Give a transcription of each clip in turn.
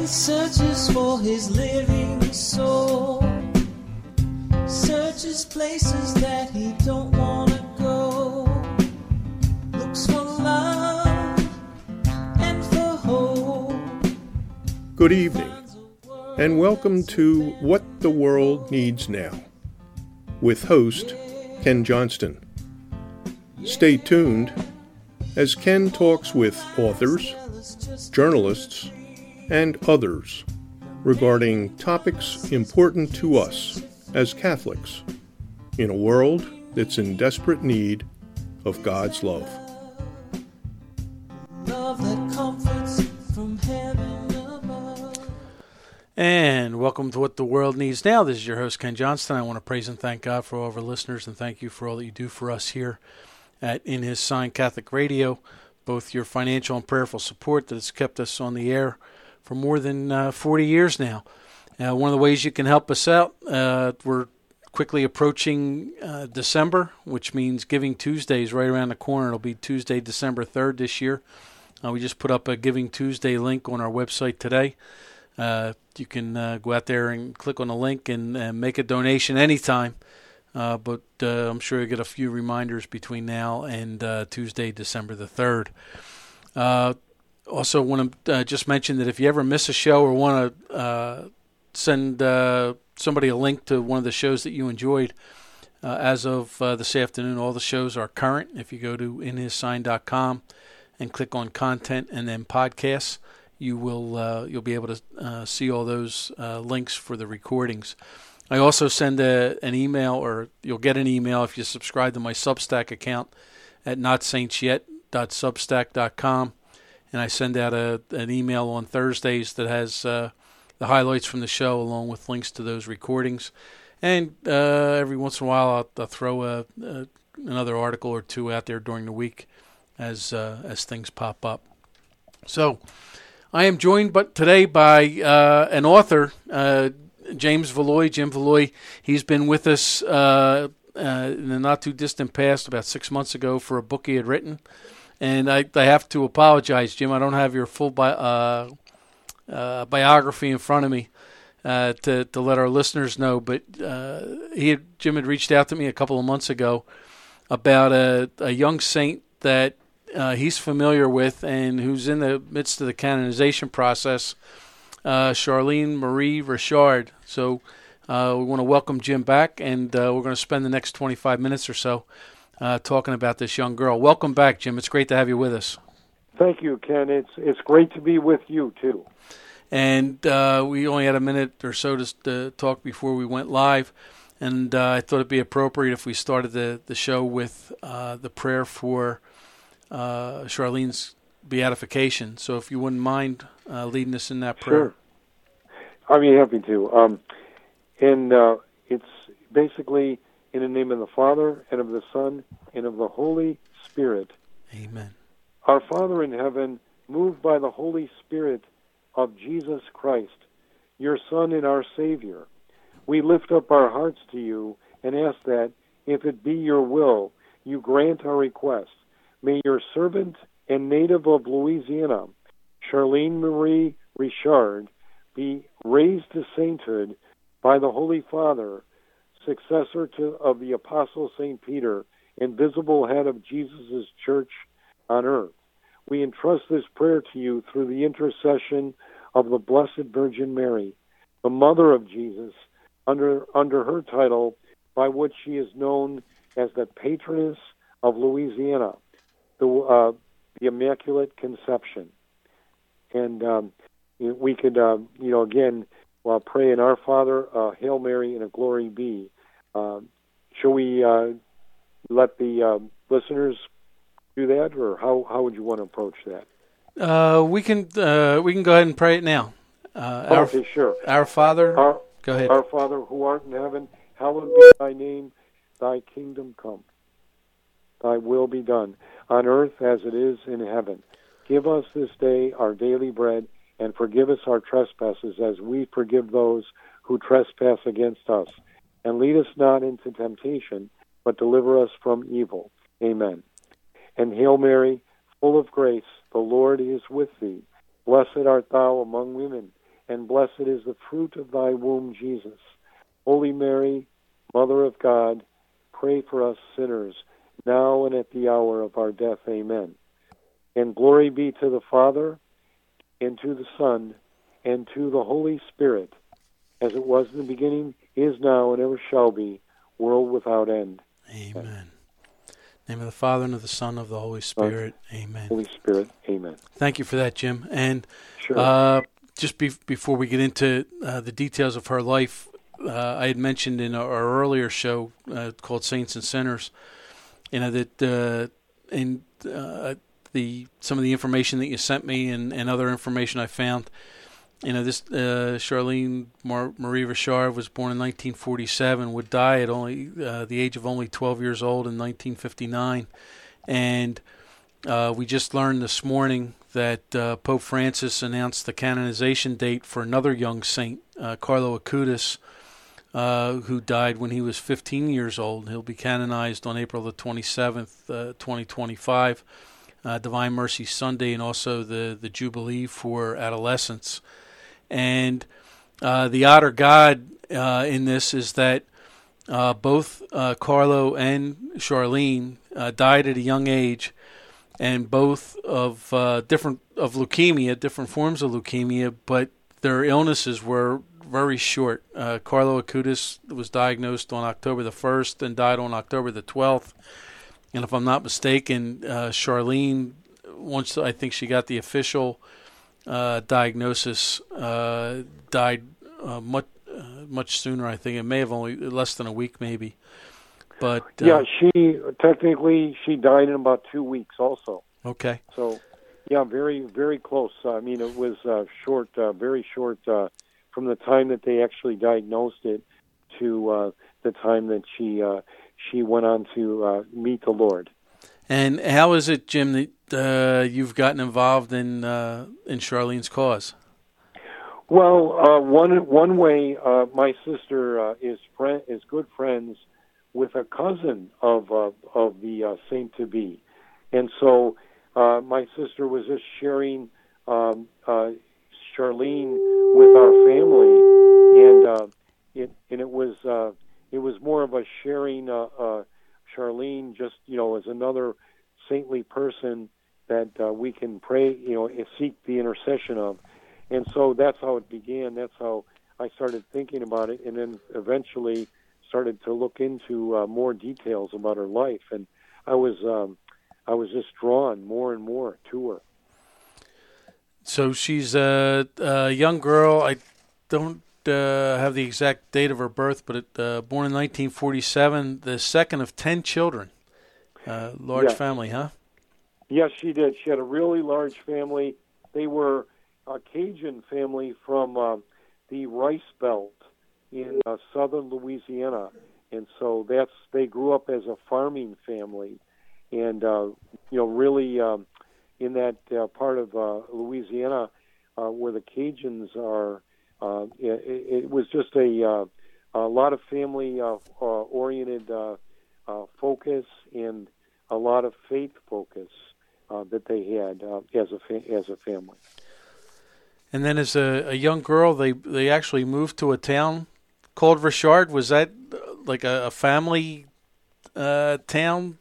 searches for his living soul, searches places that he don't want to go, looks for love and for hope. Good evening, and welcome to What the World Needs Now, with host Ken Johnston. Stay tuned as Ken talks with authors, journalists, and others regarding topics important to us as Catholics in a world that's in desperate need of God's love. Love that comforts from heaven above. And welcome to What the World Needs Now. This is your host, Ken Johnston. I want to praise and thank God for all of our listeners, and thank you for all that you do for us here at In His Sign Catholic Radio, both your financial and prayerful support that has kept us on the air for more than 40 years now. One of the ways you can help us out, we're quickly approaching December, which means Giving Tuesday is right around the corner. It'll be Tuesday, December 3rd this year. We just put up a Giving Tuesday link on our website today. You can go out there and click on the link and make a donation anytime. But I'm sure you'll get a few reminders between now and Tuesday, December the 3rd. Also want to just mention that if you ever miss a show or want to send somebody a link to one of the shows that you enjoyed, as of this afternoon, all the shows are current. If you go to inhissign.com and click on content and then podcasts, you'll be able to see all those links for the recordings. I also send an email, or you'll get an email if you subscribe to my Substack account at notsaintsyet.substack.com. And I send out an email on Thursdays that has the highlights from the show along with links to those recordings. And every once in a while I'll throw another article or two out there during the week as things pop up. So I am joined today by an author, James Valloy. Jim Valloy, he's been with us in the not-too-distant past, about 6 months ago, for a book he had written. And I have to apologize, Jim. I don't have your full biography in front of me to let our listeners know. But Jim had reached out to me a couple of months ago about a young saint that he's familiar with and who's in the midst of the canonization process, Charlene Marie Richard. So we want to welcome Jim back, and we're going to spend the next 25 minutes or so talking about this young girl. Welcome back, Jim. It's great to have you with us. Thank you, Ken. It's great to be with you, too. And we only had a minute or so to talk before we went live, and I thought it'd be appropriate if we started the show with the prayer for Charlene's beatification. So if you wouldn't mind leading us in that prayer. Sure. I'd be happy to. And it's basically in the name of the Father, and of the Son, and of the Holy Spirit. Amen. Our Father in heaven, moved by the Holy Spirit of Jesus Christ, your Son and our Savior, we lift up our hearts to you and ask that, if it be your will, you grant our request. May your servant and native of Louisiana, Charlene Marie Richard, be raised to sainthood by the Holy Father, successor of the Apostle St. Peter, and visible head of Jesus' church on earth. We entrust this prayer to you through the intercession of the Blessed Virgin Mary, the Mother of Jesus, under her title by which she is known as the Patroness of Louisiana, the Immaculate Conception. And we could, again, pray in Our Father, Hail Mary, and a Glory Be. Shall we let the listeners do that, or how would you want to approach that? We can go ahead and pray it now. Okay, sure. Our Father, go ahead. Our Father, who art in heaven, hallowed be thy name. Thy kingdom come. Thy will be done, on earth as it is in heaven. Give us this day our daily bread, and forgive us our trespasses as we forgive those who trespass against us. And lead us not into temptation, but deliver us from evil. Amen. And Hail Mary, full of grace, the Lord is with thee. Blessed art thou among women, and blessed is the fruit of thy womb, Jesus. Holy Mary, Mother of God, pray for us sinners, now and at the hour of our death. Amen. And glory be to the Father, and to the Son, and to the Holy Spirit, as it was in the beginning, is now, and ever shall be, world without end. Amen. In the name of the Father, and of the Son, and of the Holy Spirit. Amen. Holy Spirit. Amen. Thank you for that, Jim. And Sure. just before we get into the details of her life, I had mentioned in our earlier show called Saints and Sinners, that in some of the information that you sent me and other information I found, this Charlene Marie Richard was born in 1947, would die at only the age of only 12 years old in 1959, and we just learned this morning that Pope Francis announced the canonization date for another young saint, Carlo Acutis, who died when he was 15 years old. He'll be canonized on April the 27th, 2025, Divine Mercy Sunday, and also the Jubilee for adolescents. And the odd God in this is that both Carlo and Charlene died at a young age, and both of different forms of leukemia, but their illnesses were very short. Carlo Acutis was diagnosed on October the 1st and died on October the 12th. And if I'm not mistaken, Charlene, once I think she got the official diagnosis, died much sooner. I think it may have only less than a week, maybe. But she died in about 2 weeks also. Okay. So, very, very close. I mean, it was short, very short, from the time that they actually diagnosed it to the time that she went on to meet the Lord. And how is it, Jim, that you've gotten involved in Charlene's cause? Well, one way, my sister is good friends with a cousin of the saint to be, and so my sister was just sharing Charlene with our family, and it was more of a sharing Charlene just as another saintly person that we can pray and seek the intercession of. And so that's how it began. That's how I started thinking about it, and then eventually started to look into more details about her life. And I was just drawn more and more to her. So she's a young girl. I don't have the exact date of her birth, but born in 1947, the second of 10 children. Large family, huh? Yes, she did. She had a really large family. They were a Cajun family from the Rice Belt in southern Louisiana, and so they grew up as a farming family, and really in that part of Louisiana where the Cajuns are. It was just a lot of family oriented focus and a lot of faith focus that they had as a family. And then as a young girl, they actually moved to a town called Richard. Was that like a family town?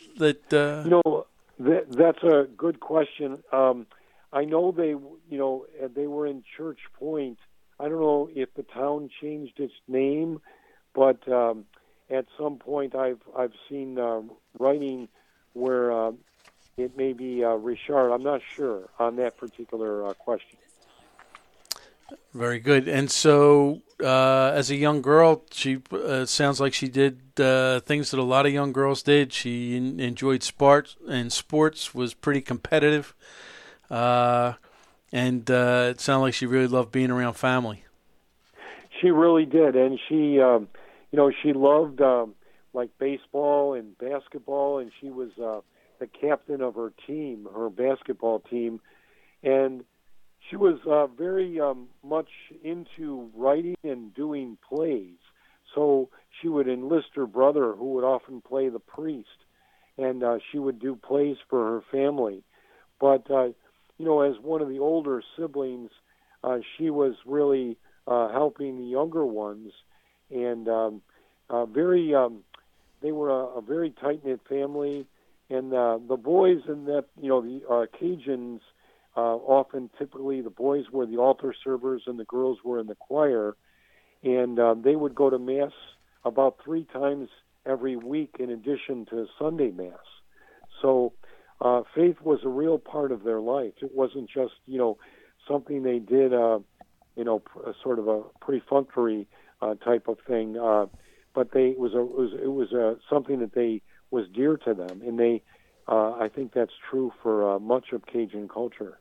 That's a good question. I know they were in Church Point. I don't know if the town changed its name, but at some point I've seen writing where it may be Richard. I'm not sure on that particular question. Very good. And so, as a young girl, she sounds like she did things that a lot of young girls did. She enjoyed sports, was pretty competitive, and it sounded like she really loved being around family. She really did, and she, she loved like baseball and basketball, and she was the captain of her team, her basketball team, and she was very much into writing and doing plays. So she would enlist her brother, who would often play the priest, and she would do plays for her family. But, as one of the older siblings, she was really helping the younger ones, and very. They were a very tight-knit family, and the boys in that, the Cajuns, often typically the boys were the altar servers and the girls were in the choir, and they would go to Mass about 3 times every week in addition to Sunday Mass. So faith was a real part of their life. It wasn't just, something they did, sort of a perfunctory type of thing, but it was something that was dear to them, and they, I think that's true for much of Cajun culture.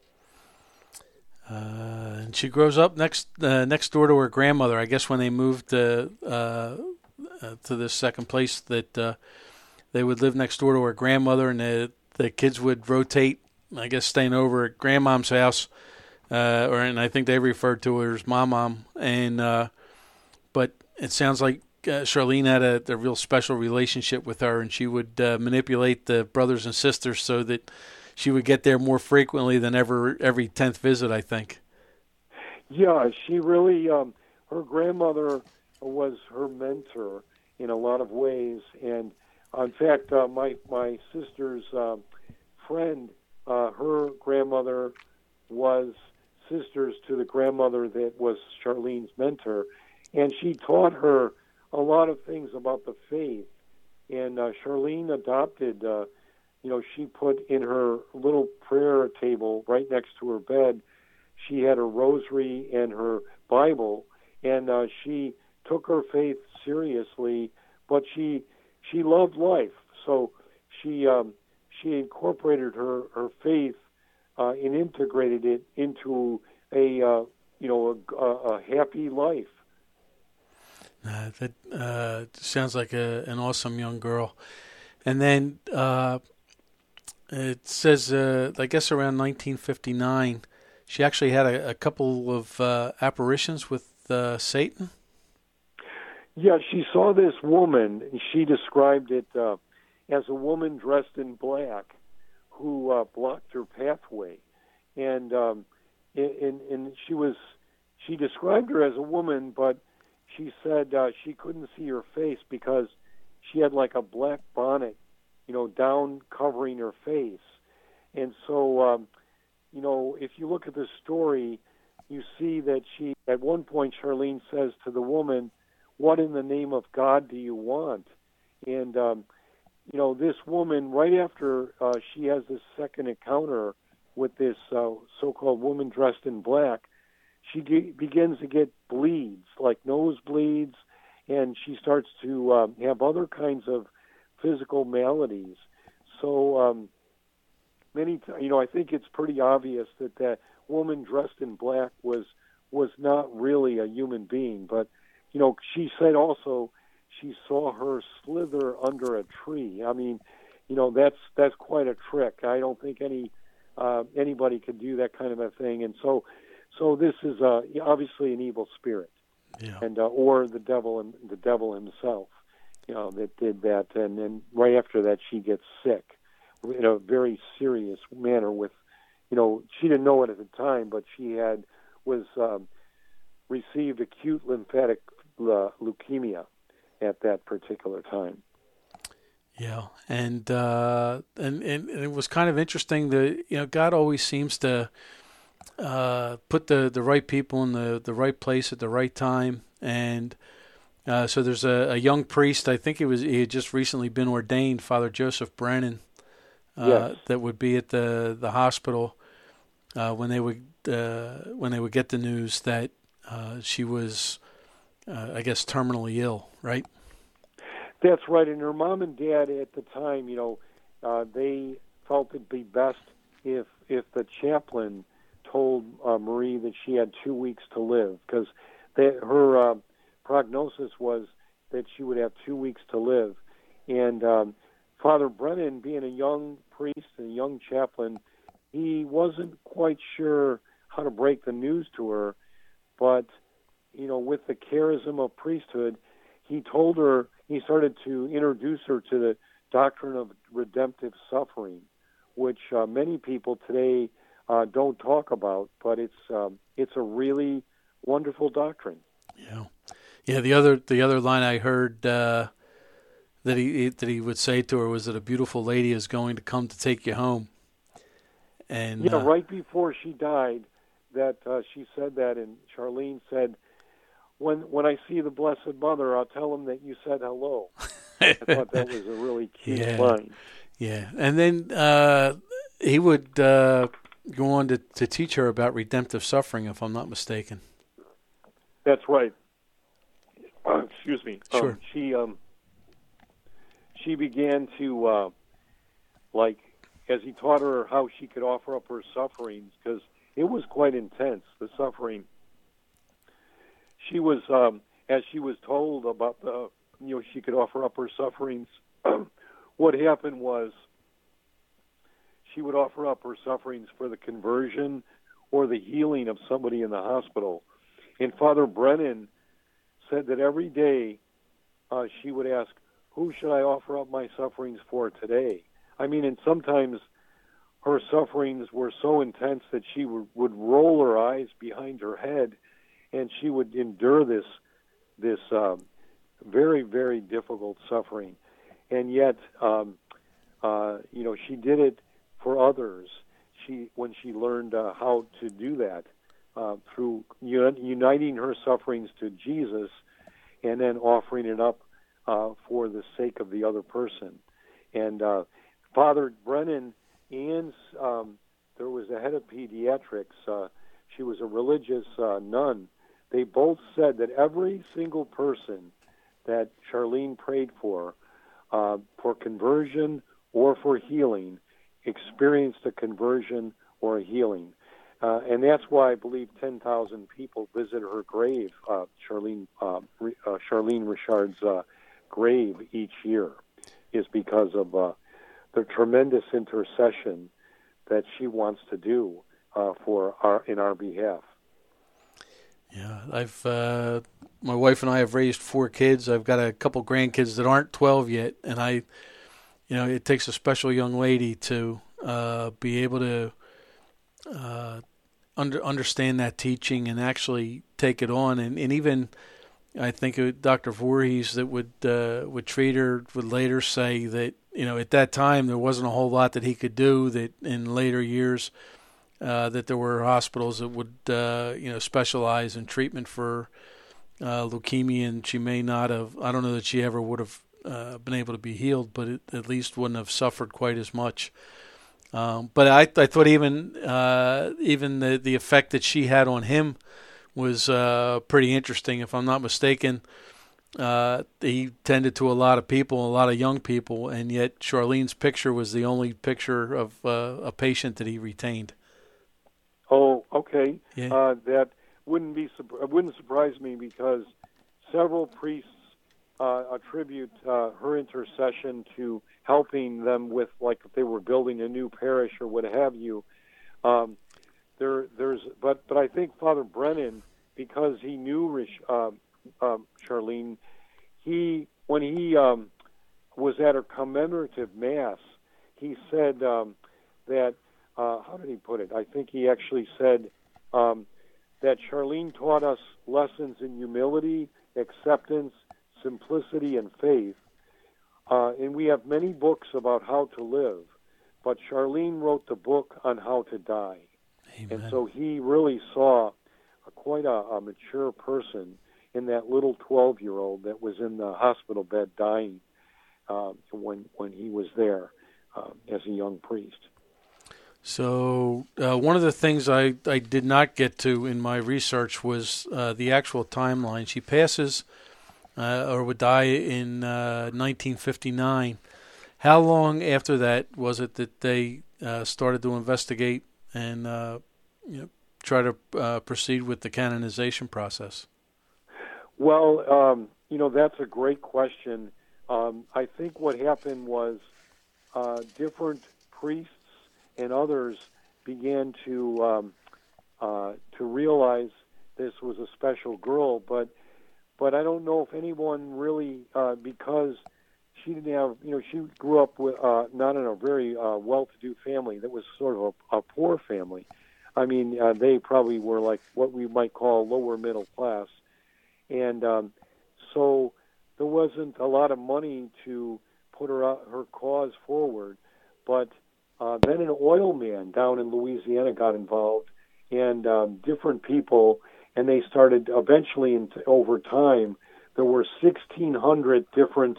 And she grows up next door to her grandmother. I guess when they moved to this second place, that they would live next door to her grandmother, and the kids would rotate, I guess, staying over at grandmom's house, and I think they referred to her as mom. And but it sounds like Charlene had a real special relationship with her, and she would manipulate the brothers and sisters so that she would get there more frequently than every 10th visit, I think. Yeah, she really, her grandmother was her mentor in a lot of ways. And in fact, my sister's friend, her grandmother was sisters to the grandmother that was Charlene's mentor. And she taught her a lot of things about the faith. And Charlene adopted, she put in her little prayer table right next to her bed, she had a rosary and her Bible, and she took her faith seriously, but she loved life. So she incorporated her faith and integrated it into a happy life. That sounds like an awesome young girl. And then it says, I guess around 1959, she actually had a couple of apparitions with Satan. Yeah, she saw this woman, and she described it as a woman dressed in black who blocked her pathway. And she described her as a woman, but she said she couldn't see her face because she had like a black bonnet, down covering her face. And so, if you look at the story, you see that at one point, Charlene says to the woman, "What in the name of God do you want?" And, this woman, right after she has this second encounter with this so-called woman dressed in black, she begins to get bleeds, like nosebleeds, and she starts to have other kinds of physical maladies. So I think it's pretty obvious that woman dressed in black was not really a human being. But, she said also she saw her slither under a tree. I mean, that's quite a trick. I don't think anybody could do that kind of a thing. And so this is obviously an evil spirit, yeah. And or the devil himself, that did that. And then right after that, she gets sick in a very serious manner. With, she didn't know it at the time, but she received acute lymphatic leukemia at that particular time. Yeah, and it was kind of interesting that God always seems to put the right people in the right place at the right time. And so there's a young priest, I think he had just recently been ordained, Father Joseph Brennan, yes. that would be at the hospital when they would get the news that she was, I guess, terminally ill, right? That's right. And her mom and dad at the time, they felt it'd be best if the chaplain told Marie that she had 2 weeks to live, because her prognosis was that she would have 2 weeks to live. And Father Brennan, being a young priest and a young chaplain, he wasn't quite sure how to break the news to her. But, with the charism of priesthood, he started to introduce her to the doctrine of redemptive suffering, which many people today don't talk about, but it's it's a really wonderful doctrine. Yeah. The other line I heard that he would say to her was that a beautiful lady is going to come to take you home. And right before she died, that she said that, and Charlene said, "When I see the Blessed Mother, I'll tell him that you said hello." I thought that was a really cute line. Yeah, and then he would go on to teach her about redemptive suffering, if I'm not mistaken. That's right. Excuse me. Sure. She began to as he taught her how she could offer up her sufferings, because it was quite intense, the suffering. She was, as she was told about she could offer up her sufferings. What happened was she would offer up her sufferings for the conversion or the healing of somebody in the hospital. And Father Brennan said that every day she would ask, "Who should I offer up my sufferings for today?" I mean, and sometimes her sufferings were so intense that she would roll her eyes behind her head, and she would endure this very, very difficult suffering. And yet, she did it for others. When she learned how to do that through uniting her sufferings to Jesus, and then offering it up for the sake of the other person. And Father Brennan and there was a head of pediatrics. She was a religious nun. They both said that every single person that Charlene prayed for conversion or for healing, experienced a conversion or a healing. And that's why I believe 10,000 people visit her grave, Charlene Richard's grave each year, is because of the tremendous intercession that she wants to do in our behalf. Yeah, my wife and I have raised 4 kids. I've got a couple grandkids that aren't 12 yet, and it takes a special young lady to be able to understand that teaching and actually take it on. And even I think Dr. Voorhees that would treat her would later say that at that time there wasn't a whole lot that he could do. That in later years that there were hospitals that would specialize in treatment for leukemia, and she may not have. I don't know that she ever would have been able to be healed, but it at least wouldn't have suffered quite as much. But I thought even the effect that she had on him was pretty interesting. If I'm not mistaken, he tended to a lot of people, a lot of young people, and yet Charlene's picture was the only picture of a patient that he retained. Oh, okay. Yeah. That wouldn't surprise me, because several priests attribute her intercession to helping them with, like, if they were building a new parish or what have you. But I think Father Brennan, because he knew Charlene, when he was at her commemorative mass, he said that. How did he put it? I think he actually said that Charlene taught us lessons in humility, acceptance, simplicity, and faith. And we have many books about how to live, but Charlene wrote the book on how to die. Amen. And so he really saw quite a mature person in that little 12-year-old that was in the hospital bed dying when he was there as a young priest. So one of the things I did not get to in my research was the actual timeline. She passes or would die in 1959. How long after that was it that they started to investigate and try to proceed with the canonization process? Well, that's a great question. I think what happened was different priests and others began to realize this was a special girl, but I don't know if anyone really, because she didn't have, she grew up with not in a very well-to-do family that was sort of a poor family. I mean, they probably were like what we might call lower middle class. And so there wasn't a lot of money to put her cause forward. But then an oil man down in Louisiana got involved, and different people, and they started eventually, over time, there were 1,600 different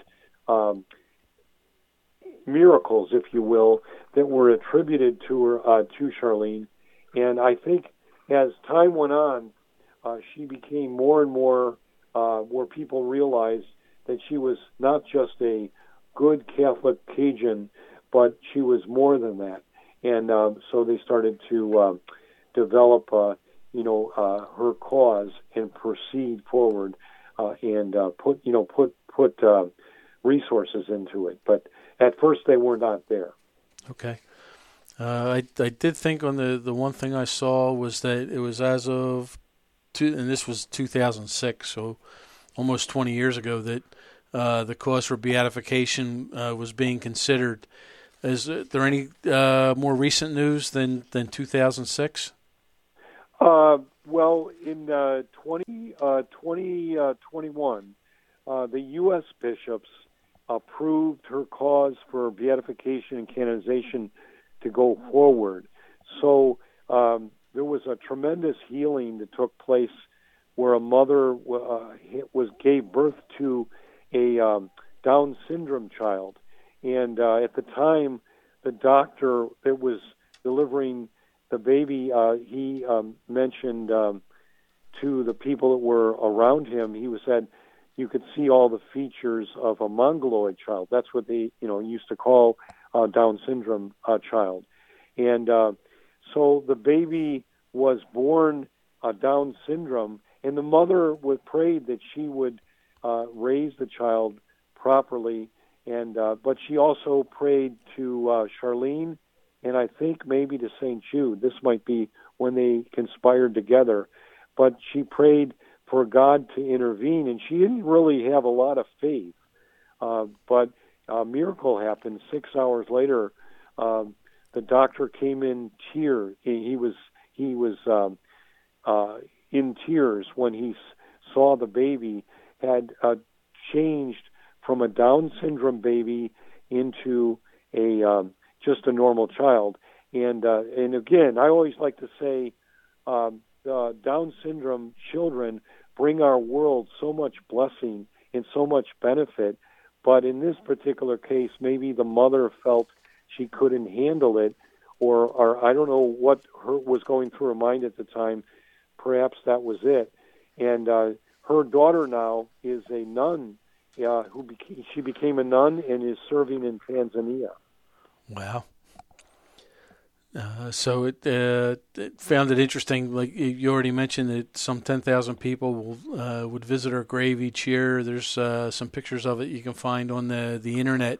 miracles, if you will, that were attributed to her, to Charlene. And I think as time went on, she became more and more where people realized that she was not just a good Catholic Cajun, but she was more than that. And so they started to develop, her cause and proceed forward and put resources into it. But at first they were not there. Okay. I did think on the one thing I saw was that it was as of, and this was 2006, so almost 20 years ago, that the cause for beatification was being considered. Is there any more recent news than 2006? Well, in 2021, the U.S. bishops approved her cause for beatification and canonization to go forward. So there was a tremendous healing that took place where a mother gave birth to a Down syndrome child. And at the time, the doctor that was delivering the baby, he mentioned to the people that were around him, he said you could see all the features of a mongoloid child. That's what they used to call a Down syndrome child. And so the baby was born Down syndrome, and the mother prayed that she would raise the child properly. And but she also prayed to Charlene, and I think maybe to St. Jude. This might be when they conspired together. But she prayed for God to intervene, and she didn't really have a lot of faith. But a miracle happened. 6 hours later, the doctor came in tears. He was in tears when he saw the baby had changed from a Down syndrome baby into just a normal child. And again, I always like to say, Down syndrome children bring our world so much blessing and so much benefit. But in this particular case, maybe the mother felt she couldn't handle it, or I don't know what was going through her mind at the time. Perhaps that was it. And her daughter now is a nun. She became a nun and is serving in Tanzania. Wow. So it found it interesting. Like you already mentioned, that some 10,000 people would visit her grave each year. There's some pictures of it you can find on the internet.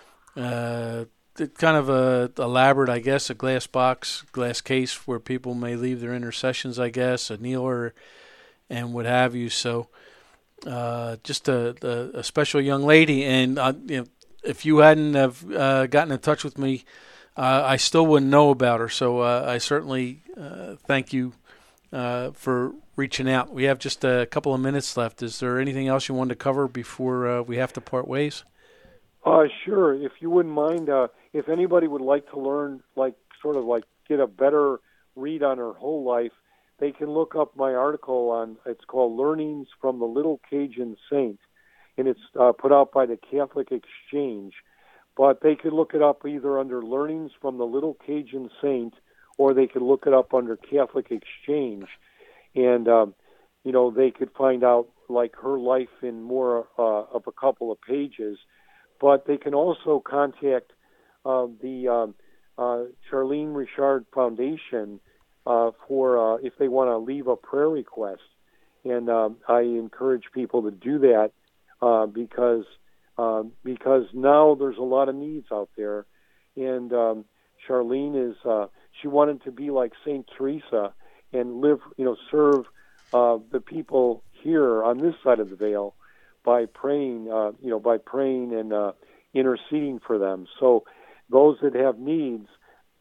Kind of a elaborate, I guess, a glass case where people may leave their intercessions, I guess, a kneeler and what have you. So just a special young lady. And if you hadn't have gotten in touch with me, I still wouldn't know about her. So I certainly thank you for reaching out. We have just a couple of minutes left. Is there anything else you wanted to cover before we have to part ways? Sure. If you wouldn't mind, if anybody would like to learn, get a better read on her whole life, they can look up my article it's called Learnings from the Little Cajun Saint, and it's put out by the Catholic Exchange. But they could look it up either under Learnings from the Little Cajun Saint, or they could look it up under Catholic Exchange. And, they could find out, her life in more of a couple of pages. But they can also contact the Charlene Richard Foundation for if they want to leave a prayer request. And I encourage people to do that because now there's a lot of needs out there. And Charlene she wanted to be like St. Teresa and live, serve the people here on this side of the veil by praying and interceding for them. So those that have needs,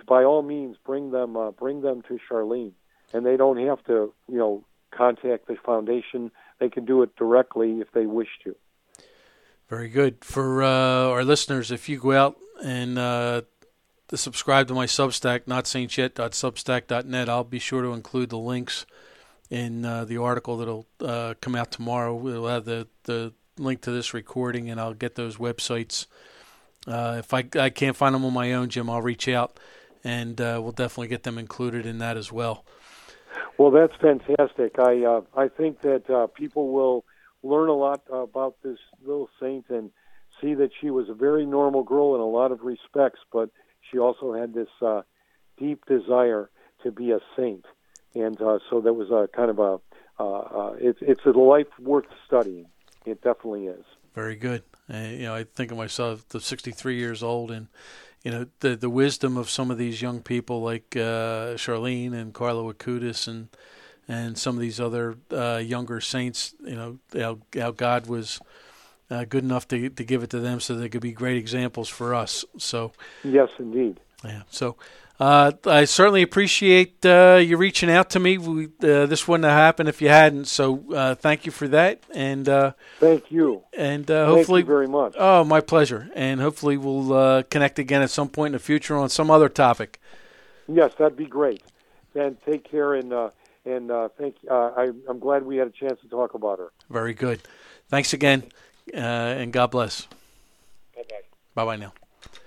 by all means, bring them to Charlene, and they don't have to, contact the foundation. They can do it directly if they wish to. Very good. For our listeners, if you go out and subscribe to my Substack, notsaintsyet.substack.net, I'll be sure to include the links in the article that'll come out tomorrow. We'll have the link to this recording, and I'll get those websites. If I can't find them on my own, Jim, I'll reach out, and we'll definitely get them included in that as well. Well, that's fantastic. I think that people will learn a lot about this little saint and see that she was a very normal girl in a lot of respects, but she also had this deep desire to be a saint. And so that was a kind of it's a life worth studying. It definitely is. Very good. I think of myself, the 63 years old, and the wisdom of some of these young people like Charlene and Carlo Acutis and some of these other younger saints. How God was good enough to give it to them so they could be great examples for us. So yes, indeed. Yeah. So I certainly appreciate you reaching out to me. This wouldn't have happened if you hadn't. So thank you for that. And thank you. And hopefully, thank you very much. Oh, my pleasure. And hopefully we'll connect again at some point in the future on some other topic. Yes, that'd be great. And take care. And thank. I'm glad we had a chance to talk about her. Very good. Thanks again. And God bless. Bye-bye. Bye-bye now.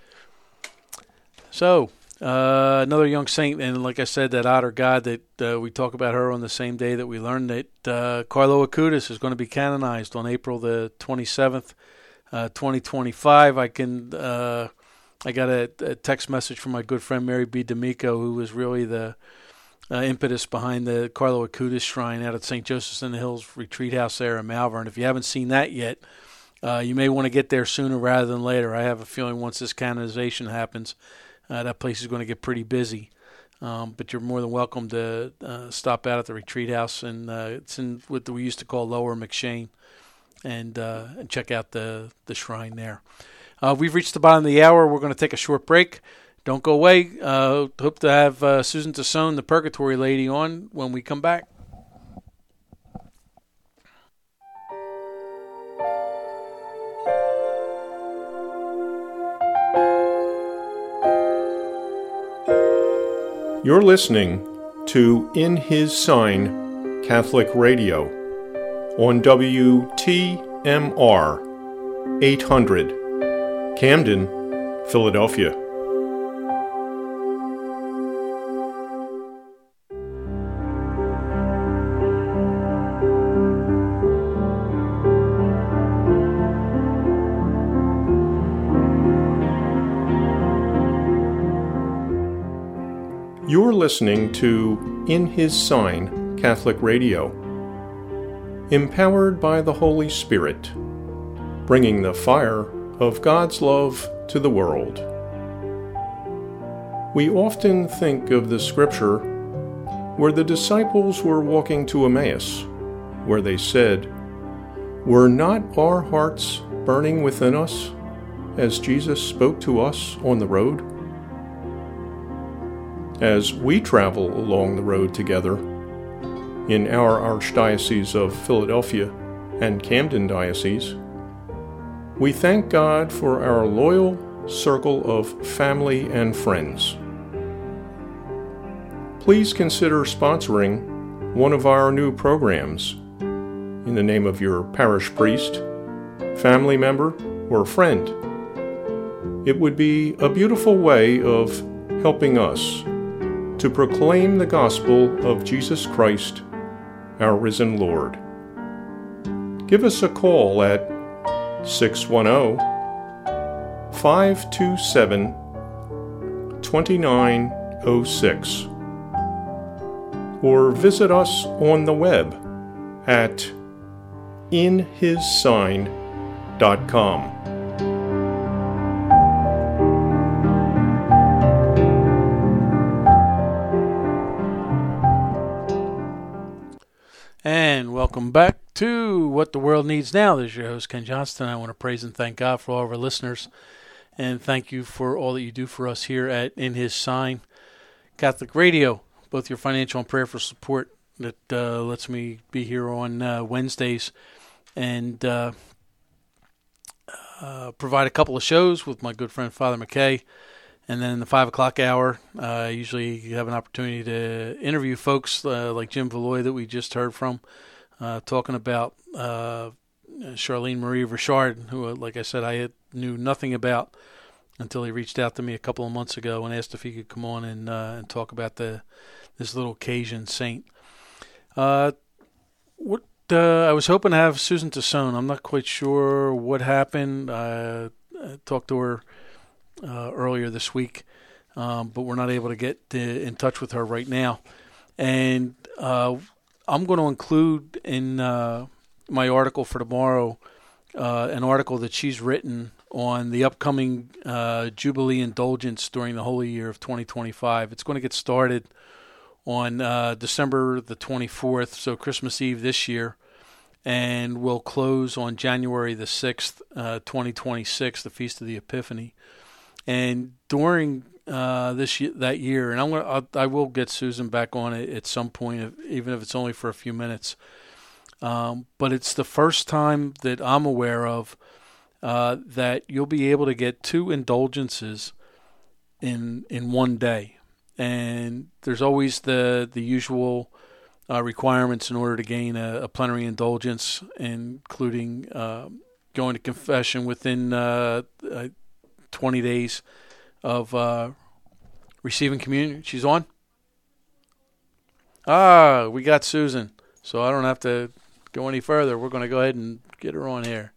So, another young saint, and like I said, that Otter God, that we talk about her on the same day that we learned that Carlo Acutis is going to be canonized on April the 27th, 2025. I got a text message from my good friend Mary B. D'Amico, who was really the impetus behind the Carlo Acutis shrine out at St. Joseph's in the Hills Retreat House there in Malvern. If you haven't seen that yet, you may want to get there sooner rather than later. I have a feeling once this canonization happens, that place is going to get pretty busy. But you're more than welcome to stop out at the retreat house, and it's in what we used to call Lower McShane, and check out the shrine there. We've reached the bottom of the hour. We're going to take a short break. Don't go away. Hope to have Susan Tassone, the Purgatory Lady, on when we come back. You're listening to In His Sign Catholic Radio on WTMR 800, Camden, Philadelphia. You're listening to In His Sign Catholic Radio, empowered by the Holy Spirit, bringing the fire of God's love to the world. We often think of the scripture where the disciples were walking to Emmaus, where they said, "Were not our hearts burning within us as Jesus spoke to us on the road?" As we travel along the road together in our Archdiocese of Philadelphia and Camden Diocese, we thank God for our loyal circle of family and friends. Please consider sponsoring one of our new programs in the name of your parish priest, family member, or friend. It would be a beautiful way of helping us to proclaim the gospel of Jesus Christ, our risen Lord. Give us a call at 610-527-2906 or visit us on the web at inhissign.com. And welcome back to What the World Needs Now. This is your host, Ken Johnston. I want to praise and thank God for all of our listeners And thank you for all that you do for us here at In His Sign Catholic Radio, both your financial and prayerful support that lets me be here on Wednesdays and provide a couple of shows with my good friend Father McKay. And then in the 5 o'clock hour, I usually have an opportunity to interview folks like Jim Valois that we just heard from, talking about Charlene Marie Richard, who, like I said, I knew nothing about until he reached out to me a couple of months ago and asked if he could come on and talk about this little Cajun saint. I was hoping to have Susan Tassone. I'm not quite sure what happened. I talked to her earlier this week, but we're not able to get in touch with her right now. And I'm going to include in my article for tomorrow an article that she's written on the upcoming Jubilee indulgence during the Holy Year of 2025. It's going to get started on December the 24th, so Christmas Eve this year, and will close on January the 6th, 2026, the Feast of the Epiphany. And during that year, and I will get Susan back on it at some point, even if it's only for a few minutes. But it's the first time that I'm aware of that you'll be able to get 2 indulgences in one day. And there's always the usual requirements in order to gain a plenary indulgence, including going to confession within 20 days of receiving communion. She's on? We got Susan, so I don't have to go any further. We're going to go ahead and get her on here.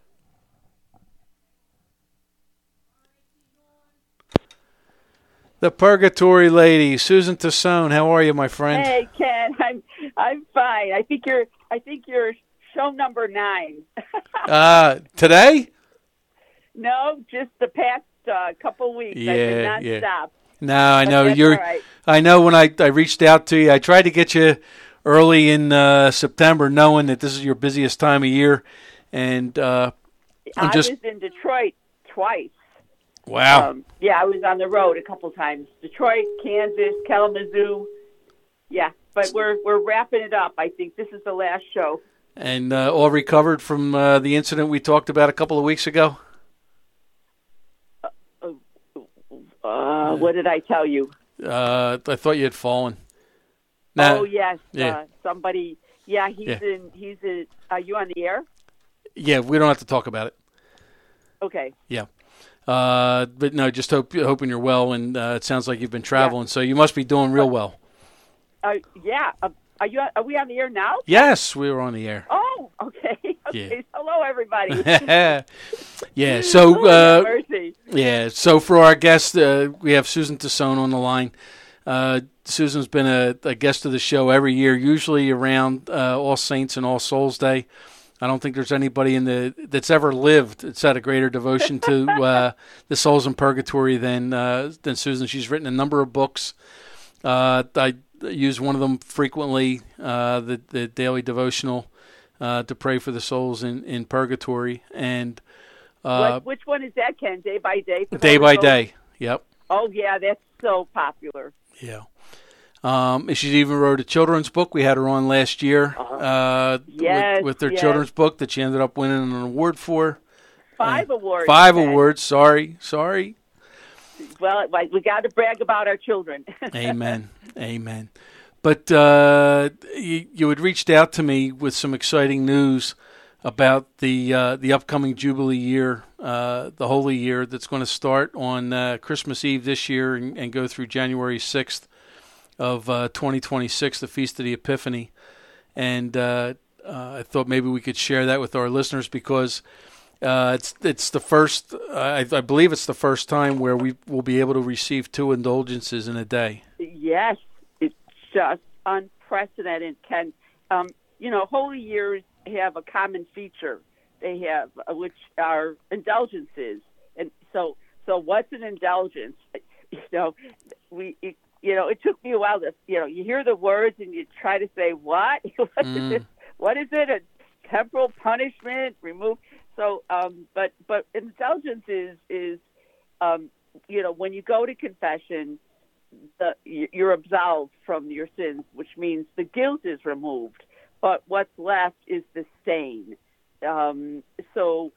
The Purgatory Lady, Susan Tassone. How are you, my friend? Hey, Ken. I'm fine. I think you're show number 9. Today? No, just the past couple weeks. I've been nonstop. No, I know you're. Right. I know when I reached out to you, I tried to get you early in September, knowing that this is your busiest time of year, and I was in Detroit twice. Wow. I was on the road a couple times. Detroit, Kansas, Kalamazoo. Yeah, but we're wrapping it up. I think this is the last show. And all recovered from the incident we talked about a couple of weeks ago? What did I tell you? I thought you had fallen. Oh, yes. Yeah. Somebody. Yeah, he's in. Are you on the air? Yeah, we don't have to talk about it. Okay. Yeah. But no, just hoping you're well, and it sounds like you've been traveling, so you must be doing real well. Yeah. Are we on the air now? Yes, we were on the air. Oh, okay. Okay. Yeah. Hello, everybody. Yeah. So, mercy. Yeah. So for our guest, we have Susan Tassone on the line. Susan's been a guest of the show every year, usually around All Saints and All Souls Day. I don't think there's anybody that's ever lived that's had a greater devotion to the souls in purgatory than Susan. She's written a number of books. I use one of them frequently, the daily devotional to pray for the souls in purgatory. And which one is that, Ken? Day by Day? Day by Day. Yep. Oh yeah, that's so popular. Yeah. She even wrote a children's book. We had her on last year with their children's book that she ended up winning an award for. 5 awards. 5 awards. Sorry. Well, we got to brag about our children. Amen. But you had reached out to me with some exciting news about the upcoming Jubilee year, the Holy Year, that's going to start on Christmas Eve this year and go through January 6th. Of 2026, the Feast of the Epiphany, and I thought maybe we could share that with our listeners because it's the first. I believe it's the first time where we will be able to receive 2 indulgences in a day. Yes, it's just unprecedented. Ken, Holy Years have a common feature. They have which are indulgences, and so what's an indulgence? It took me a while to, you hear the words and you try to say, what? What is it? A temporal punishment? Remove? So, but indulgence is when you go to confession, you're absolved from your sins, which means the guilt is removed, but what's left is the stain. So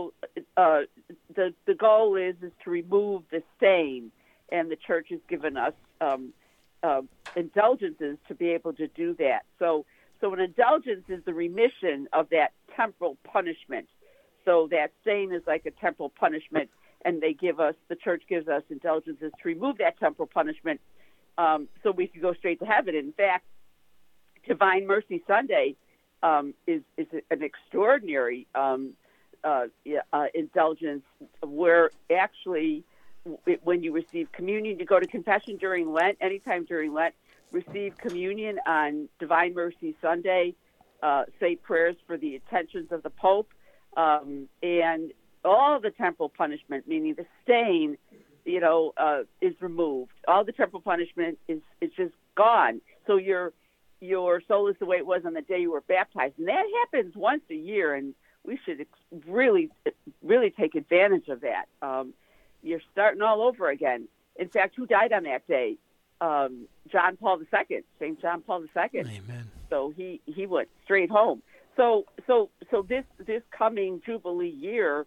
the goal is to remove the stain, and the church has given us indulgences to be able to do that. So an indulgence is the remission of that temporal punishment. So that stain is like a temporal punishment, and the church gives us indulgences to remove that temporal punishment, so we can go straight to heaven. In fact, Divine Mercy Sunday is an extraordinary indulgence, where actually, when you receive communion, you go to confession during Lent, anytime during Lent, receive communion on Divine Mercy Sunday, say prayers for the intentions of the Pope, and all the temporal punishment, meaning the stain, is removed. All the temporal punishment is just gone. So your soul is the way it was on the day you were baptized, and that happens once a year, and we should really, really take advantage of that. You're starting all over again. In fact, who died on that day? John Paul II, St. John Paul II. Amen. So he went straight home. So this coming Jubilee year,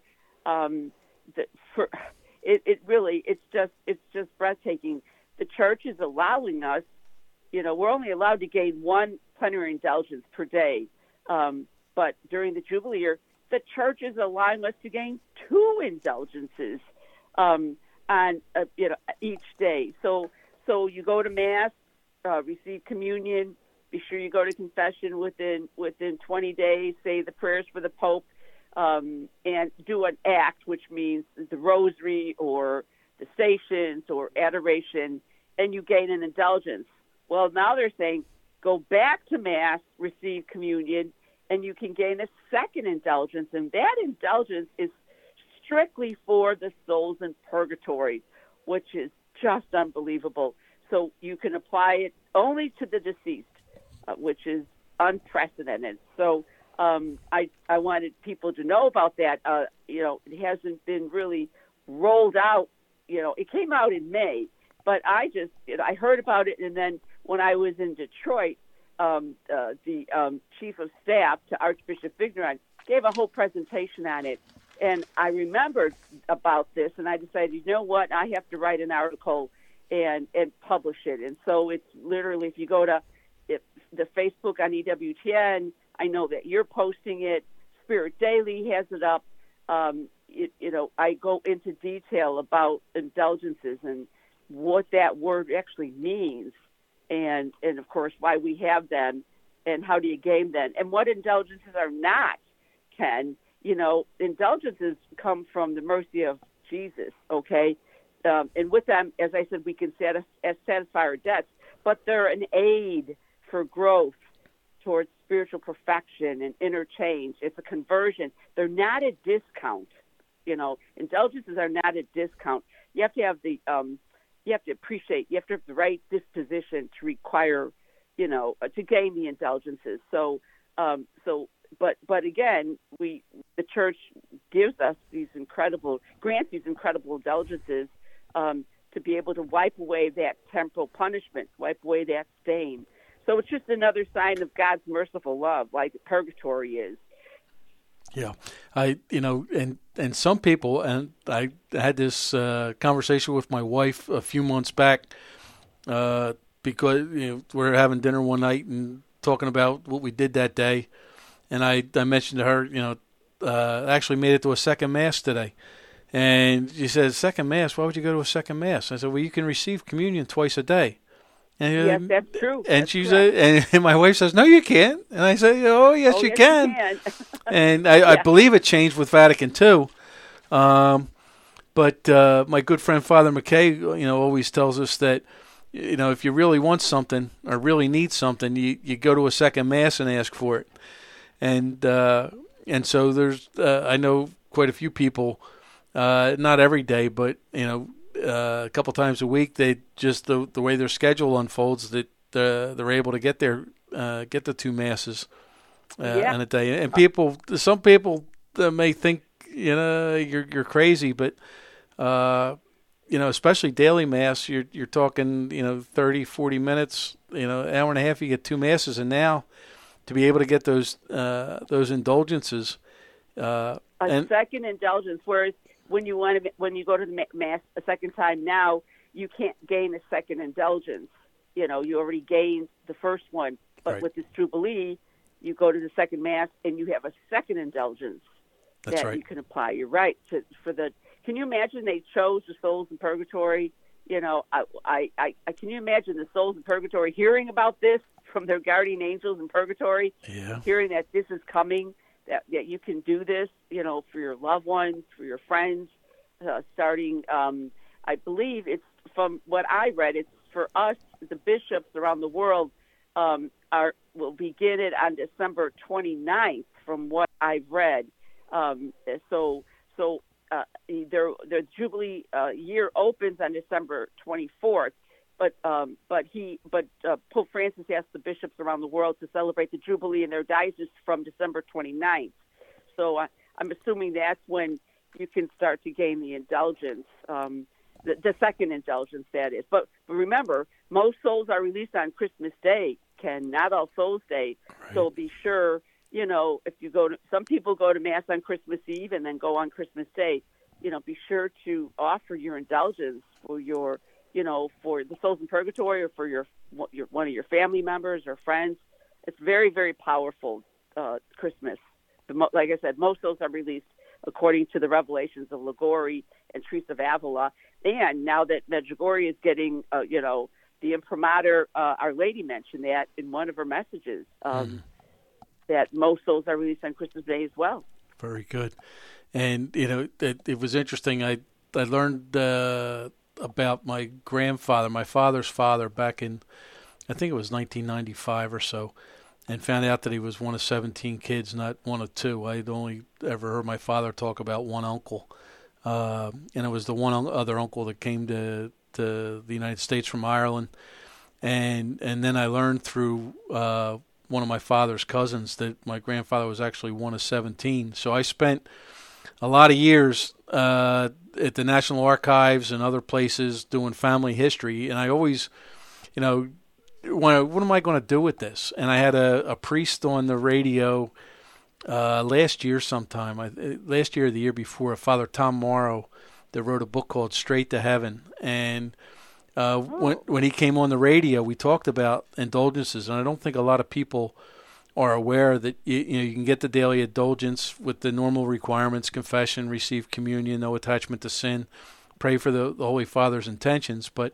it's just breathtaking. The church is allowing us, we're only allowed to gain one plenary indulgence per day, but during the Jubilee year, the church is allowing us to gain 2 indulgences on each day. So you go to Mass, receive communion. Be sure you go to confession within 20 days. Say the prayers for the Pope, and do an act, which means the Rosary or the Stations or adoration, and you gain an indulgence. Well, now they're saying go back to Mass, receive communion, and you can gain a second indulgence, and that indulgence is strictly for the souls in purgatory, which is just unbelievable. So you can apply it only to the deceased, which is unprecedented. So I wanted people to know about that. It hasn't been really rolled out. It came out in May, but I heard about it, and then when I was in Detroit, the chief of staff to Archbishop Vigneron gave a whole presentation on it, and I remembered about this, and I decided, you know what, I have to write an article and publish it. And so it's literally, if you go to the Facebook on EWTN, I know that you're posting it. Spirit Daily has it up. I go into detail about indulgences and what that word actually means, and of course why we have them, and how do you gain them, and what indulgences are not. Ken, indulgences come from the mercy of Jesus, okay? And with them, as I said, we can satisfy our debts, but they're an aid for growth towards spiritual perfection and inner change. It's a conversion. They're not a discount. Indulgences are not a discount. You have to have you have to appreciate, you have to have the right disposition to require, to gain the indulgences. But again, the church grants these incredible indulgences to be able to wipe away that temporal punishment, wipe away that stain. So it's just another sign of God's merciful love, like purgatory is. Yeah, and some people, and I had this conversation with my wife a few months back, because we're having dinner one night and talking about what we did that day, and I mentioned to her, I actually made it to a second Mass today. And she said, second Mass, why would you go to a second Mass? I said, well, you can receive communion twice a day. And, yes, that's true. And that's she correct. said, and my wife says, no, you can't. And I say, oh, yes, you can. And I believe it changed with Vatican II. But my good friend Father McKay, always tells us that, if you really want something or really need something, you go to a second Mass and ask for it. And so there's, I know quite a few people, not every day, but, a couple times a week, they just the way their schedule unfolds, that they're able to get the 2 Masses in a day. And some people may think you're crazy, but especially daily mass, you're talking, 30, 40 minutes, an hour and a half, you get 2 masses. And now to be able to get those indulgences, second indulgence, whereas when you go to the mass a second time now, you can't gain a second indulgence. You already gained the first one. But right. With this Jubilee, you go to the second mass and you have a second indulgence. That's that right. You can apply. You're right. Can you imagine they chose the souls in purgatory? Can you imagine the souls in purgatory hearing about this from their guardian angels in purgatory? Yeah. Hearing that this is coming, that you can do this, for your loved ones, for your friends, starting, I believe it's from what I read, it's for us, the bishops around the world, will begin it on December 29th from what I've read. The Jubilee year opens on December 24th, but Pope Francis asked the bishops around the world to celebrate the Jubilee in their diocese from December 29th. So I'm assuming that's when you can start to gain the indulgence, the second indulgence, that is. But remember, most souls are released on Christmas Day, Ken, not All Souls Day. Right. So be sure, if you some people go to Mass on Christmas Eve and then go on Christmas Day, be sure to offer your indulgence for your, for the souls in purgatory or for your one of your family members or friends. It's very, very powerful, Christmas. Like I said, most souls are released according to the revelations of Liguori and Teresa of Avila. And now that Medjugorje is getting, the imprimatur, Our Lady mentioned that in one of her messages, that most souls are released on Christmas Day as well. Very good. And, it was interesting. I learned about my grandfather, my father's father, back in, I think it was 1995 or so, and found out that he was one of 17 kids, not one of 2. I'd only ever heard my father talk about one uncle. And it was the one other uncle that came to the United States from Ireland. And then I learned through one of my father's cousins that my grandfather was actually one of 17. So I spent a lot of years at the National Archives and other places doing family history. And I always, what am I going to do with this? And I had a priest on the radio last year sometime, last year or the year before, Father Tom Morrow, that wrote a book called Straight to Heaven. And when he came on the radio, we talked about indulgences, and I don't think a lot of people are aware that you can get the daily indulgence with the normal requirements: confession, receive communion, no attachment to sin, pray for the Holy Father's intentions. But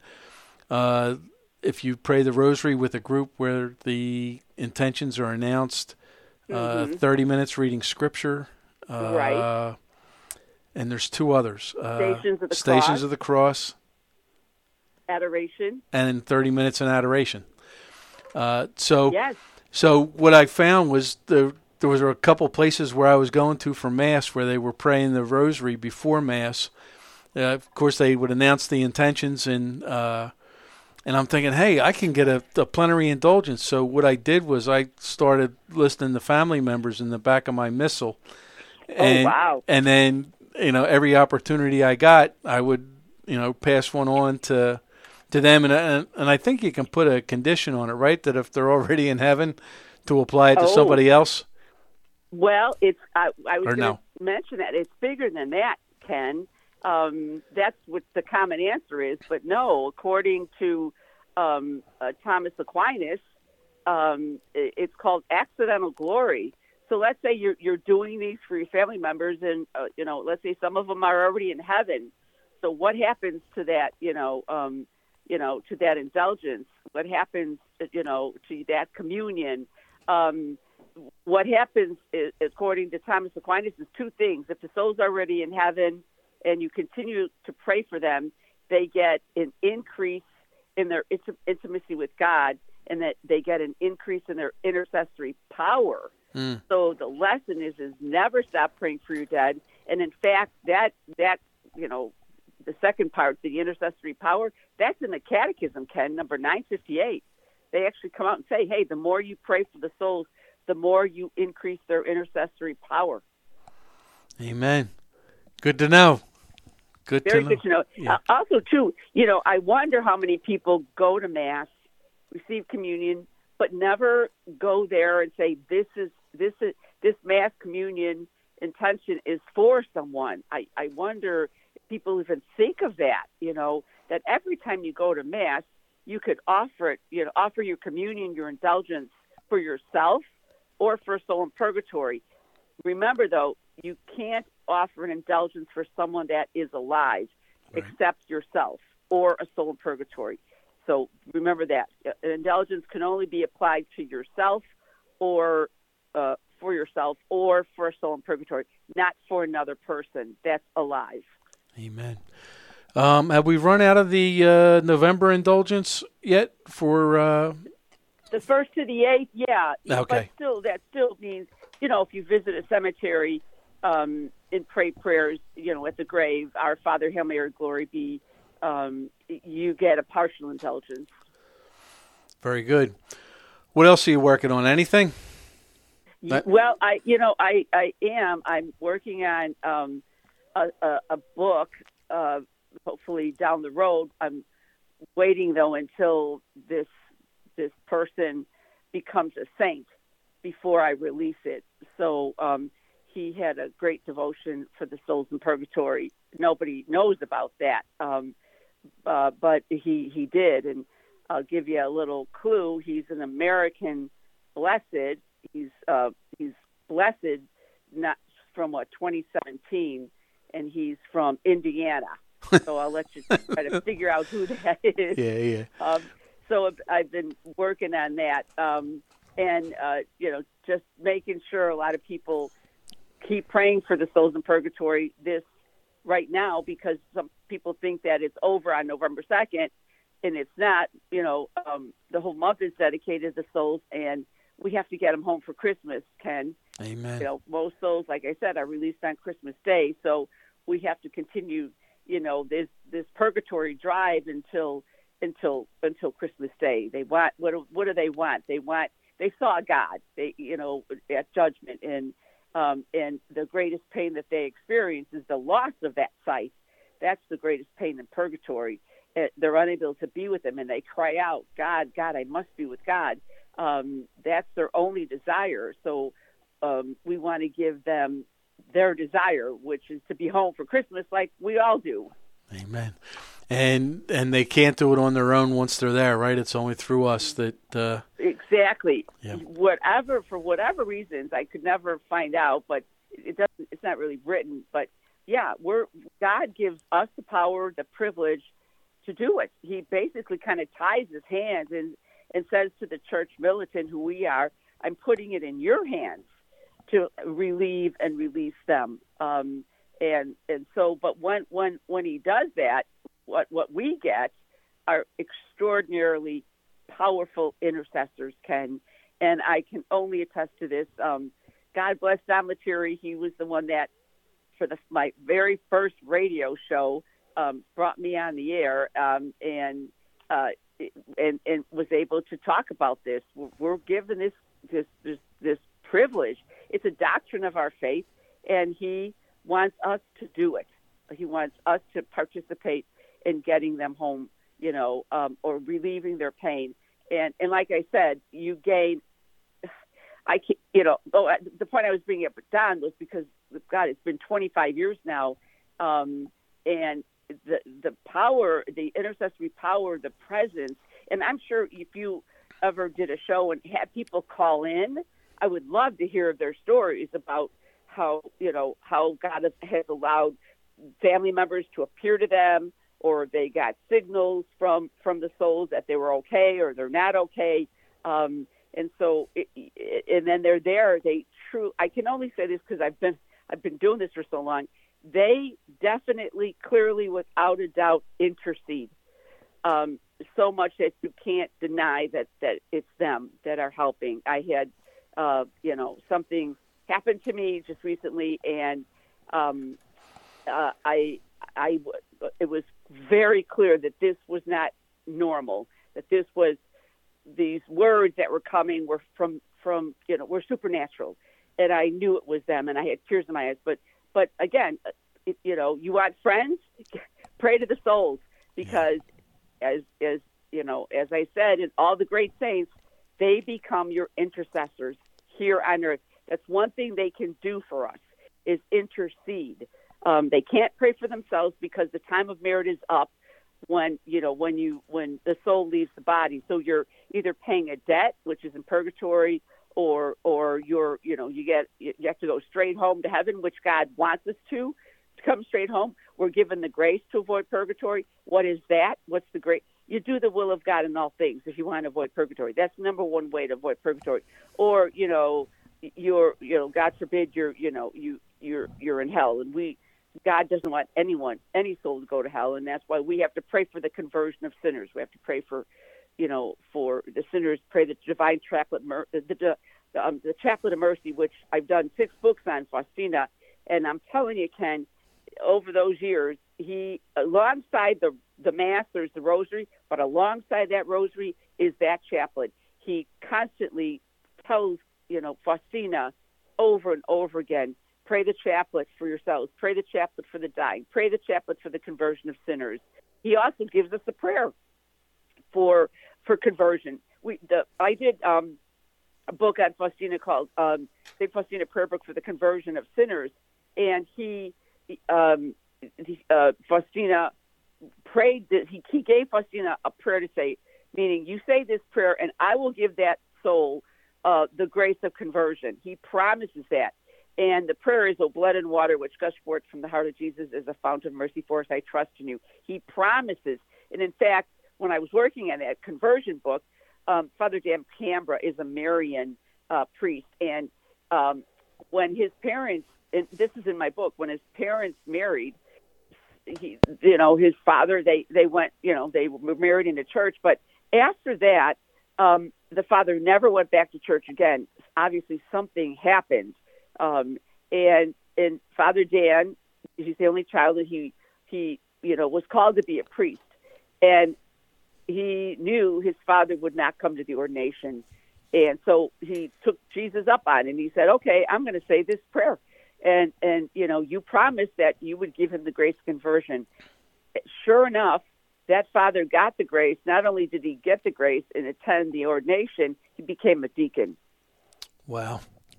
if you pray the Rosary with a group where the intentions are announced, 30 minutes reading Scripture, right. And there's 2 others: Stations of the Cross. Adoration. And 30 minutes in adoration. Yes. So what I found was there was a couple places where I was going to for Mass where they were praying the Rosary before Mass. Of course, they would announce the intentions, and I'm thinking, hey, I can get a plenary indulgence. So what I did was I started listing the family members in the back of my missal. And, wow. And then, every opportunity I got, I would, pass one on to them. And I think you can put a condition on it, right? That if they're already in heaven, to apply it to somebody else. Well, I was going to mention that. It's bigger than that, Ken. That's what the common answer is. But no, according to Thomas Aquinas, it's called accidental glory. So let's say you're doing these for your family members, and let's say some of them are already in heaven. So what happens to that? To that indulgence? What happens? To that communion? What happens, according to Thomas Aquinas, is 2 things. If the soul's already in heaven and you continue to pray for them, they get an increase in their intimacy with God, and that they get an increase in their intercessory power. So the lesson is never stop praying for your dead. And in fact, that the second part, the intercessory power, that's in the Catechism, Ken, number 958. They actually come out and say, hey, the more you pray for the souls, the more you increase their intercessory power. Amen. Good to know. good Very to know. good to know. Yeah. Also, too, I wonder how many people go to Mass, receive communion, but never go there and say, this Mass communion intention is for someone. I wonder if people even think of that, that every time you go to Mass, you could offer it, offer your communion, your indulgence for yourself or for a soul in purgatory. Remember, though, you can't offer an indulgence for someone that is alive, Right. except yourself or a soul in purgatory. So remember that. An indulgence can only be applied to yourself or for yourself or for a soul in purgatory, not for another person that's alive. Amen. Have we run out of the November indulgence yet for... The 1st to the 8th, yeah. Okay. But that still means, if you visit a cemetery and pray prayers, at the grave, Our Father, Hail Mary, Glory be, you get a partial indulgence. Very good. What else are you working on? Anything? Well, I am. I'm working on a book, hopefully down the road. I'm waiting, though, until this person becomes a saint before I release it. So he had a great devotion for the souls in purgatory. Nobody knows about that, but he did. And I'll give you a little clue. He's an American blessed. He's blessed, not from 2017, and he's from Indiana. So I'll let you try to figure out who that is. Yeah. So I've been working on that, and just making sure a lot of people keep praying for the souls in purgatory this right now, because some people think that it's over on November 2nd, and it's not. The whole month is dedicated to souls, and we have to get them home for Christmas, Ken. Amen. Most souls, like I said, are released on Christmas Day, so we have to continue, this purgatory drive until Christmas Day. They want what do they want? They saw God, at judgment, and the greatest pain that they experience is the loss of that sight. That's the greatest pain in purgatory. They're unable to be with Him, and they cry out, God, I must be with God. That's their only desire. So we want to give them their desire, which is to be home for Christmas, like we all do. Amen. And they can't do it on their own once they're there, right? It's only through us that... Exactly. Yeah. For whatever reasons, I could never find out, but it's not really written. But yeah, God gives us the power, the privilege to do it. He basically kind of ties His hands and says to the church militant who we are, I'm putting it in your hands to relieve and release them. And so, but when He does that, what we get are extraordinarily powerful intercessors, Ken. And I can only attest to this. God bless Don Lettieri. He was the one that, for my very first radio show, brought me on the air and was able to talk about this. We're given this privilege. It's a doctrine of our faith, and He wants us to do it. He wants us to participate in getting them home, or relieving their pain. And like I said, you gain. The point I was bringing up with Don was because, God, it's been 25 years now, and the power, the intercessory power, the presence. And I'm sure if you ever did a show and had people call in, I would love to hear their stories about how God has allowed family members to appear to them, or they got signals from the souls that they were okay or they're not okay. And so, and then they're there. I can only say this because I've been doing this for so long. They definitely, clearly, without a doubt, intercede. So much that you can't deny that it's them that are helping. I had, something happened to me just recently, and it was very clear that this was not normal. That this was, these words that were coming were from were supernatural, and I knew it was them, and I had tears in my eyes. But again, you want friends, pray to the souls, because as I said, in all the great saints, they become your intercessors here on earth. That's one thing they can do for us, is intercede. They can't pray for themselves because the time of merit is up when the soul leaves the body. So you're either paying a debt, which is in purgatory, or you have to go straight home to heaven, which God wants us to come straight home. We're given the grace to avoid purgatory. What is that? What's the grace? You do the will of God in all things if you want to avoid purgatory. That's the number one way to avoid purgatory. Or God forbid you're in hell, and God doesn't want any soul to go to hell, and that's why we have to pray for the conversion of sinners. We have to pray for the sinners. Pray the divine chaplet, the chaplet of mercy, which I've done 6 books on, Faustina, and I'm telling you, Ken, over those years, he, alongside the Mass, there's the Rosary, but alongside that Rosary is that chaplet. He constantly tells, Faustina over and over again, pray the chaplet for yourselves, pray the chaplet for the dying, pray the chaplet for the conversion of sinners. He also gives us a prayer for conversion. I did a book on Faustina called St. Faustina Prayer Book for the Conversion of Sinners, and Faustina prayed that he gave Faustina a prayer to say, meaning you say this prayer and I will give that soul the grace of conversion. He promises that. And the prayer is, "O blood and water which gush forth from the heart of Jesus is a fount of mercy for us. I trust in you." He promises. And in fact, when I was working on that conversion book, Father Dan Cambra is a Marian priest. And when his parents, and this is in my book, when his parents married, his father, they went, they were married in the church. But after that, the father never went back to church again. Obviously, something happened. And Father Dan, he's the only child, that he was called to be a priest, and he knew his father would not come to the ordination, and so he took Jesus up on it, and he said, "Okay, I'm going to say this prayer, and you promised that you would give him the grace of conversion." Sure enough, that father got the grace. Not only did he get the grace and attend the ordination, he became a deacon. Wow.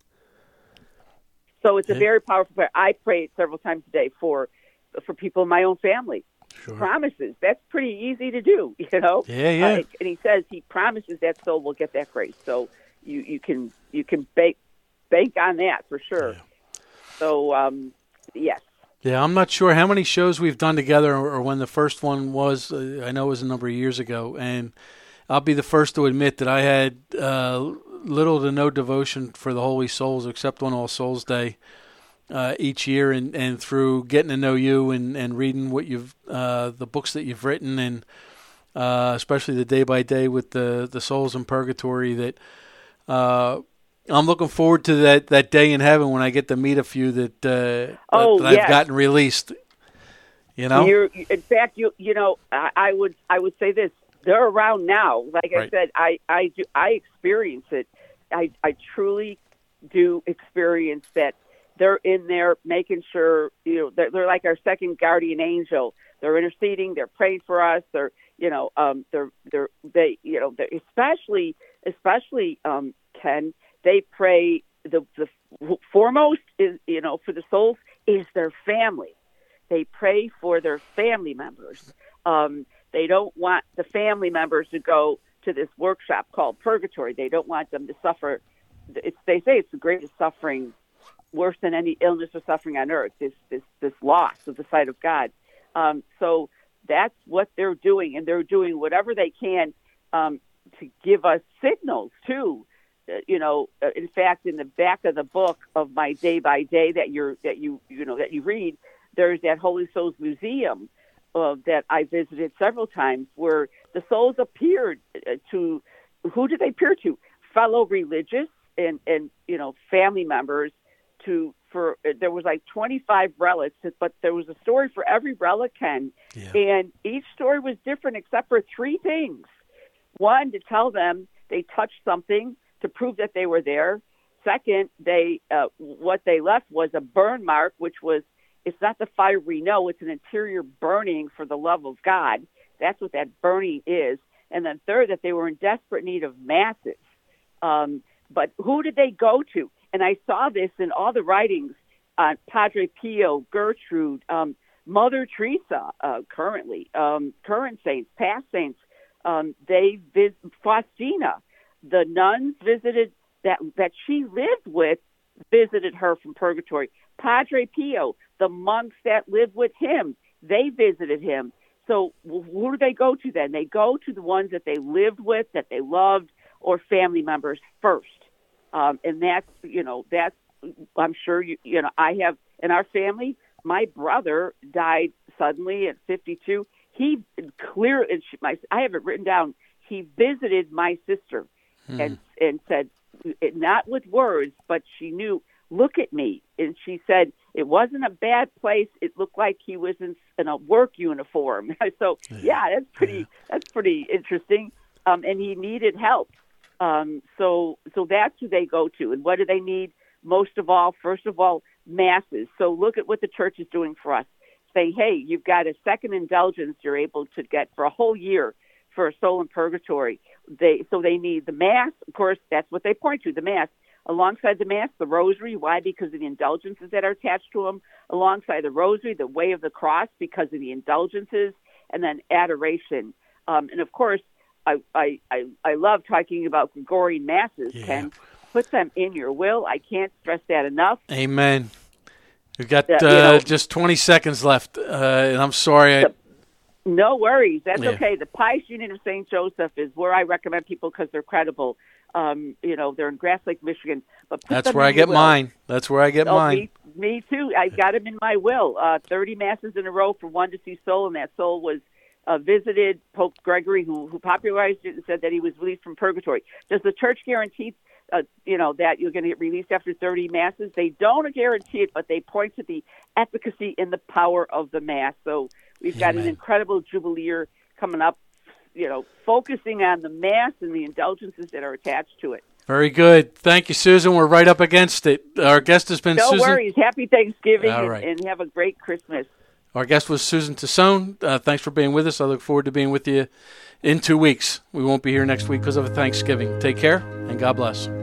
So it's a very powerful prayer. I pray it several times a day for people in my own family. Sure. Promises. That's pretty easy to do, Yeah. And he says he promises that soul will get that grace. So you can bank on that for sure. Yeah. So yes. Yeah, I'm not sure how many shows we've done together or when the first one was. I know it was a number of years ago, and I'll be the first to admit that I had little to no devotion for the Holy Souls except on All Souls Day each year, and through getting to know you and reading what the books that you've written, and especially the Day by Day with the Souls in Purgatory, that I'm looking forward to that day in heaven when I get to meet a few that I've gotten released. In fact, I would say this. They're around now. Like I said, I experience it. I truly do experience that they're in there making sure, they're like our second guardian angel. They're interceding. They're praying for us. They're especially Ken, they pray. The foremost is, for the souls is their family. They pray for their family members. They don't want the family members to go to this workshop called Purgatory. They don't want them to suffer. They say it's the greatest suffering, worse than any illness or suffering on earth, this loss of the sight of God. So that's what they're doing, and they're doing whatever they can to give us signals too. In fact, in the back of the book of my Day by Day that you read, there's that Holy Souls Museum that I visited several times, where the souls appeared to. Who did they appear to? Fellow religious and family members. There was like 25 relics, but there was a story for every relic, Ken, and each story was different except for 3 things. One, to tell them they touched something to prove that they were there. Second, what they left was a burn mark, which was it's not the fire we know. It's an interior burning for the love of God. That's what that burning is. And then third, that they were in desperate need of masses. But who did they go to? And I saw this in all the writings on Padre Pio, Gertrude, Mother Teresa, currently, current saints, past saints. Faustina, the nuns visited that she lived with, visited her from purgatory. Padre Pio, the monks that lived with him, they visited him. So who do they go to then? They go to the ones that they lived with, that they loved, or family members first. And that's, I'm sure, I have, in our family, my brother died suddenly at 52. He clearly, I have it written down, he visited my sister and said, not with words, but she knew, look at me. And she said, it wasn't a bad place. It looked like he was in a work uniform. So, that's pretty interesting. And he needed help. So that's who they go to. And what do they need most of all? First of all, masses. So look at what the church is doing for us. Saying, hey, you've got a second indulgence you're able to get for a whole year for a soul in purgatory. They need the Mass. Of course, that's what they point to, the Mass. Alongside the Mass, the Rosary. Why? Because of the indulgences that are attached to them. Alongside the Rosary, the Way of the Cross, because of the indulgences. And then adoration. And of course, I love talking about Gregorian Masses, Ken. Put them in your will. I can't stress that enough. Amen. We've got just 20 seconds left, and I'm sorry. No worries. That's okay. The Pious Union of St. Joseph is where I recommend people because they're credible. They're in Grass Lake, Michigan. But that's where I get mine. That's where I get mine. Me too. I got them in my will. 30 Masses in a row for one deceased soul, and that soul was visited Pope Gregory, who popularized it and said that he was released from purgatory. Does the church guarantee that you're going to get released after 30 Masses? They don't guarantee it, but they point to the efficacy and the power of the Mass. So we've got an incredible jubilee year coming up, focusing on the Mass and the indulgences that are attached to it. Very good. Thank you, Susan. We're right up against it. Our guest has been Susan. No worries. Happy Thanksgiving and have a great Christmas. Our guest was Susan Tassone. Thanks for being with us. I look forward to being with you in 2 weeks. We won't be here next week because of Thanksgiving. Take care, and God bless.